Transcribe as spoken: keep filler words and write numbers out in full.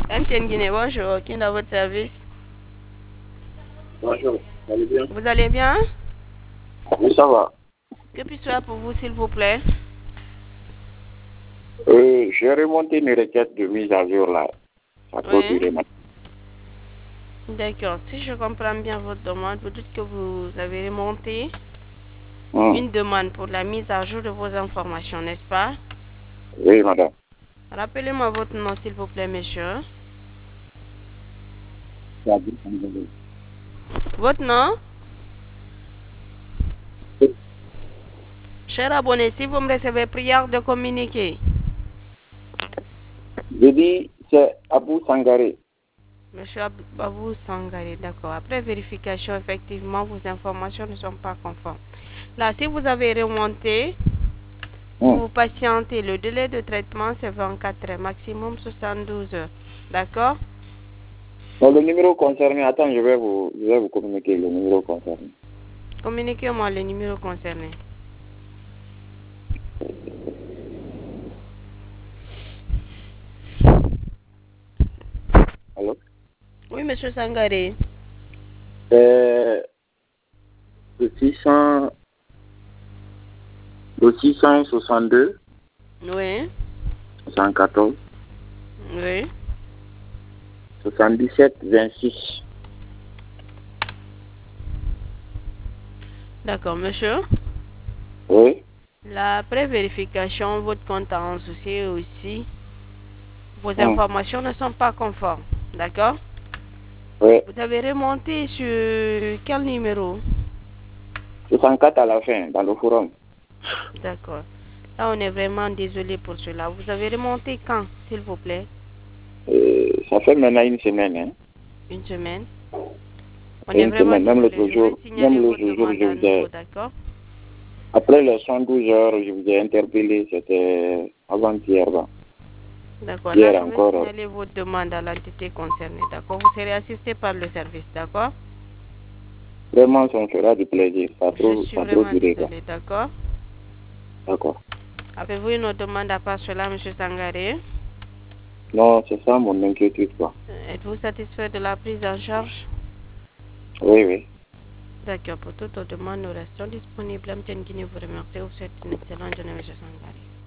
M T N Guinée, bonjour. Qui est dans votre service? Bonjour, vous allez bien? Vous allez bien? Oui, ça va. Que puis-je faire pour vous, s'il vous plaît? Euh, j'ai remonté une requête de mise à jour là. Ça peut Oui. durer maintenant. D'accord. Si je comprends bien votre demande, vous dites que vous avez remonté Hum. une demande pour la mise à jour de vos informations, n'est-ce pas? Oui, madame. Rappelez-moi votre nom, s'il vous plaît, monsieur. Votre nom? Cher abonné, si vous me recevez, prière de communiquer. Je dis, c'est Abou Sangaré. Monsieur Ab- Babou Sangaré, d'accord. Après vérification, effectivement, vos informations ne sont pas conformes. Là, si vous avez remonté, Hum. vous patientez. Le délai de traitement, c'est vingt-quatre heures, maximum soixante-douze heures. D'accord? Donc, le numéro concerné, attends, je vais vous, je vais vous communiquer le numéro concerné. Communiquez-moi le numéro concerné. Alors, Oui, monsieur Sangaré. c'est le six cents, le six cent soixante-deux, Oui. soixante-quatorze, Oui. soixante-dix-sept, vingt-six. D'accord, monsieur. Oui. La pré-vérification, votre compte a en souci aussi. Vos Hum. informations ne sont pas conformes. D'accord? Oui. Vous avez remonté sur quel numéro? soixante-quatre à la fin, dans le forum. D'accord. Là, on est vraiment désolé pour cela. Vous avez remonté quand, s'il vous plaît? Euh, ça fait maintenant une semaine, hein. Une semaine. On Et est une vraiment semaine, même le désolé. Je vais jour, signaler même le votre jour, demande je à vous ai, nouveau, d'accord? après les soixante-douze heures, je vous ai interpellé, c'était avant-hier, bon. D'accord. Là, Hier je vais encore. signaler votre demande à l'entité concernée, d'accord? Vous serez assisté par le service, d'accord? Vraiment, ça me fera du plaisir. Ça a Je trop, suis ça a trop vraiment duré, quoi. désolé, d'accord? D'accord. Avez-vous une autre demande à part cela, monsieur Sangaré? Non, c'est ça mon inquiétude, quoi. Euh, Êtes-vous satisfait de la prise en charge? Oui, oui. D'accord. Pour toute autre demande, nous restons disponibles. M T N Guinée vous remercie. Vous souhaite une excellente journée, monsieur Sangaré.